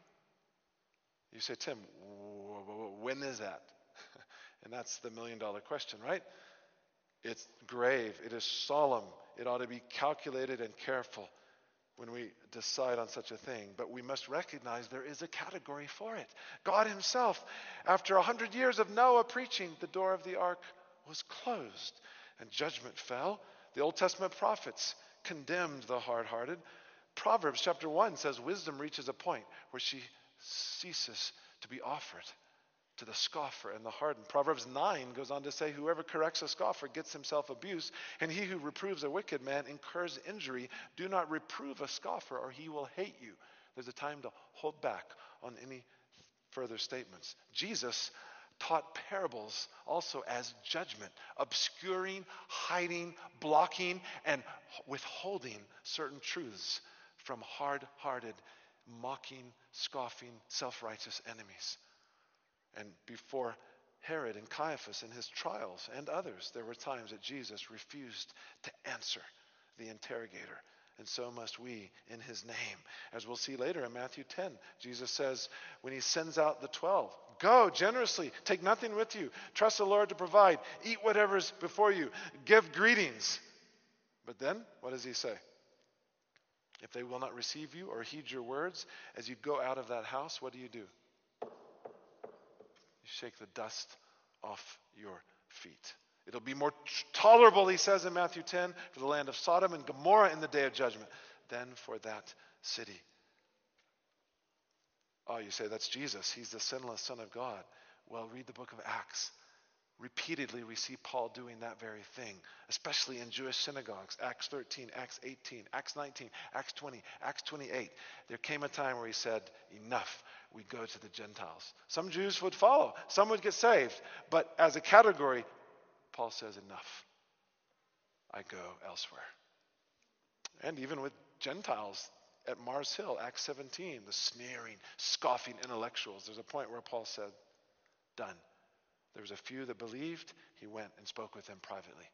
You say, Tim, when is that? And that's the million-dollar question, right? It's grave. It is solemn. It ought to be calculated and careful when we decide on such a thing. But we must recognize there is a category for it. God himself, after 100 years of Noah preaching, the door of the ark was closed and judgment fell. The Old Testament prophets condemned the hard-hearted. Proverbs chapter 1 says wisdom reaches a point where she ceases to be offered to the scoffer and the hardened. Proverbs 9 goes on to say, whoever corrects a scoffer gets himself abuse, and he who reproves a wicked man incurs injury. Do not reprove a scoffer, or he will hate you. There's a time to hold back on any further statements. Jesus taught parables also as judgment, obscuring, hiding, blocking, and withholding certain truths from hard-hearted, mocking, scoffing, self-righteous enemies. And before Herod and Caiaphas in his trials and others, there were times that Jesus refused to answer the interrogator. And so must we in his name. As we'll see later in Matthew 10, Jesus says when he sends out the 12, go generously, take nothing with you, trust the Lord to provide, eat whatever's before you, give greetings. But then, what does he say? If they will not receive you or heed your words, as you go out of that house, what do? You shake the dust off your feet. It'll be more tolerable, he says in Matthew 10, for the land of Sodom and Gomorrah in the day of judgment than for that city. Oh, you say that's Jesus. He's the sinless Son of God. Well, read the book of Acts. Repeatedly, we see Paul doing that very thing, especially in Jewish synagogues. Acts 13, Acts 18, Acts 19, Acts 20, Acts 28. There came a time where he said, enough. We go to the Gentiles. Some Jews would follow. Some would get saved. But as a category, Paul says, enough. I go elsewhere. And even with Gentiles at Mars Hill, Acts 17, the sneering, scoffing intellectuals, there's a point where Paul said, done. There was a few that believed. He went and spoke with them privately.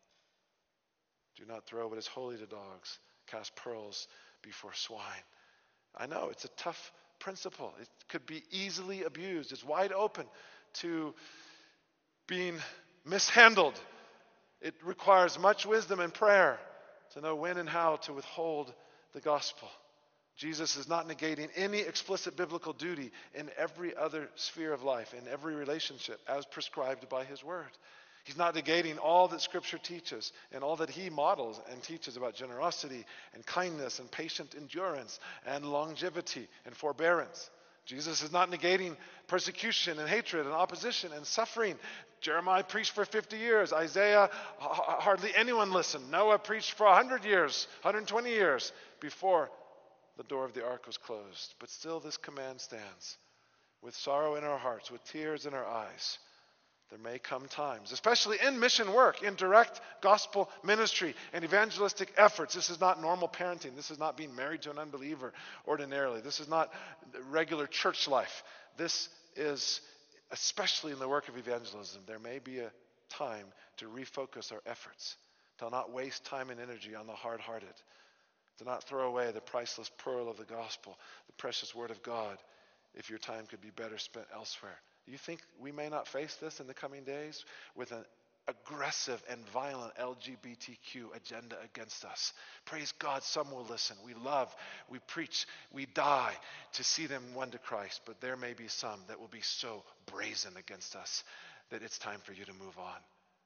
Do not throw what is holy to dogs. Cast pearls before swine. I know it's a tough principle. It could be easily abused. It's wide open to being mishandled. It requires much wisdom and prayer to know when and how to withhold the gospel. Jesus is not negating any explicit biblical duty in every other sphere of life, in every relationship, as prescribed by his word. He's not negating all that Scripture teaches and all that he models and teaches about generosity and kindness and patient endurance and longevity and forbearance. Jesus is not negating persecution and hatred and opposition and suffering. Jeremiah preached for 50 years. Isaiah, hardly anyone listened. Noah preached for 100 years, 120 years before the door of the ark was closed. But still this command stands. With sorrow in our hearts, with tears in our eyes, there may come times, especially in mission work, in direct gospel ministry and evangelistic efforts. This is not normal parenting. This is not being married to an unbeliever ordinarily. This is not regular church life. This is, especially in the work of evangelism, there may be a time to refocus our efforts, to not waste time and energy on the hard-hearted, to not throw away the priceless pearl of the gospel, the precious word of God, if your time could be better spent elsewhere. You think we may not face this in the coming days with an aggressive and violent LGBTQ agenda against us? Praise God, some will listen. We love, we preach, we die to see them won to Christ. But there may be some that will be so brazen against us that it's time for you to move on.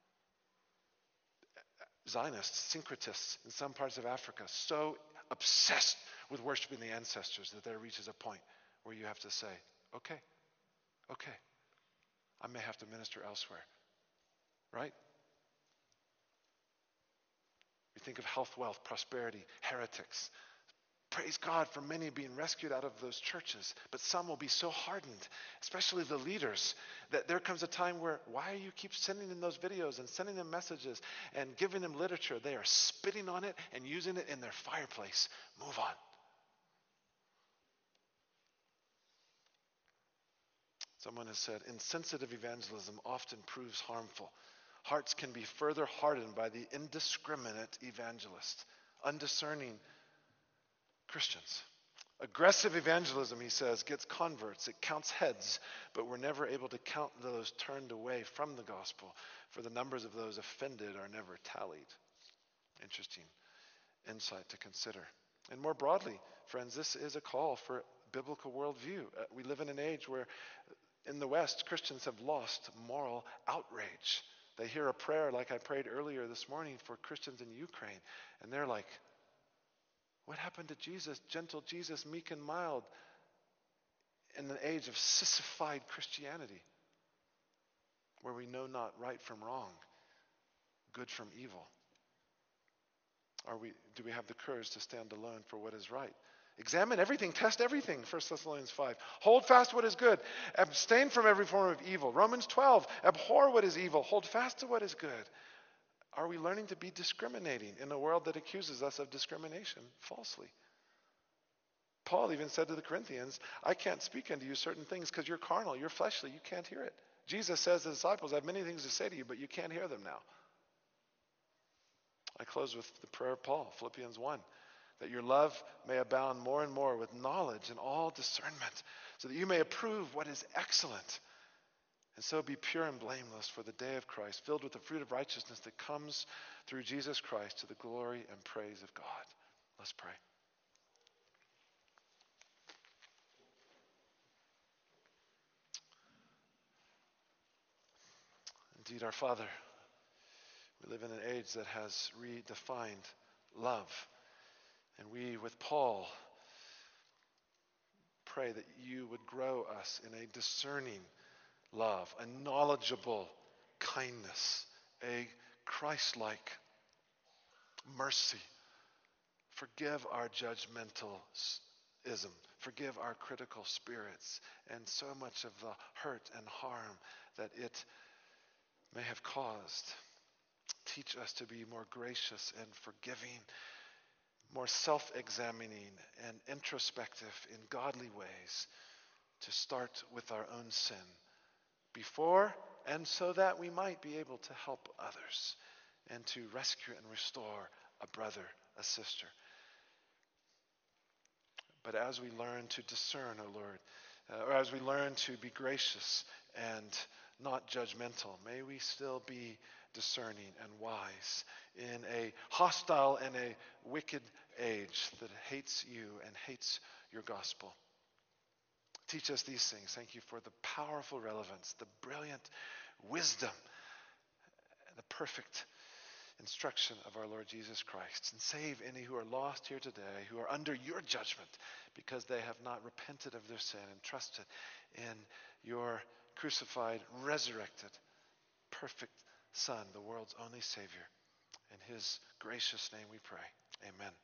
Zionists, syncretists in some parts of Africa, so obsessed with worshiping the ancestors that there reaches a point where you have to say, okay, I may have to minister elsewhere, right? We think of health, wealth, prosperity, heretics, Praise God for many being rescued out of those churches, but some will be so hardened, especially the leaders, that there comes a time where, why do you keep sending them those videos and sending them messages and giving them literature? They are spitting on it and using it in their fireplace. Move on. Someone has said, insensitive evangelism often proves harmful. Hearts can be further hardened by the indiscriminate evangelist, undiscerning Christians. Aggressive evangelism, he says, gets converts. It counts heads, but we're never able to count those turned away from the gospel, for the numbers of those offended are never tallied. Interesting insight to consider. And more broadly, friends, this is a call for biblical worldview. We live in an age where in the West, Christians have lost moral outrage. They hear a prayer like I prayed earlier this morning for Christians in Ukraine, and they're like, what happened to Jesus, gentle Jesus, meek and mild, in the age of sissified Christianity, where we know not right from wrong, good from evil? Do we have the courage to stand alone for what is right? Examine everything, test everything, 1 Thessalonians 5. Hold fast what is good. Abstain from every form of evil. Romans 12, abhor what is evil. Hold fast to what is good. Are we learning to be discriminating in a world that accuses us of discrimination falsely? Paul even said to the Corinthians, I can't speak unto you certain things because you're carnal, you're fleshly, you can't hear it. Jesus says to the disciples, I have many things to say to you, but you can't hear them now. I close with the prayer of Paul, Philippians 1, that your love may abound more and more with knowledge and all discernment, so that you may approve what is excellent, and so be pure and blameless for the day of Christ, filled with the fruit of righteousness that comes through Jesus Christ to the glory and praise of God. Let's pray. Indeed, our Father, we live in an age that has redefined love. And we, with Paul, pray that you would grow us in a discerning love, a knowledgeable kindness, a Christ-like mercy. Forgive our judgmentalism. Forgive our critical spirits and so much of the hurt and harm that it may have caused. Teach us to be more gracious and forgiving, more self-examining and introspective in godly ways, to start with our own sin before and so that we might be able to help others and to rescue and restore a brother, a sister. But as we learn to discern, O Lord, or as we learn to be gracious and not judgmental, may we still be discerning and wise in a hostile and a wicked age that hates you and hates your gospel. Teach us these things. Thank you for the powerful relevance, the brilliant wisdom, and the perfect instruction of our Lord Jesus Christ. And save any who are lost here today, who are under your judgment because they have not repented of their sin and trusted in your crucified, resurrected, perfect Son, the world's only Savior. In his gracious name we pray. Amen.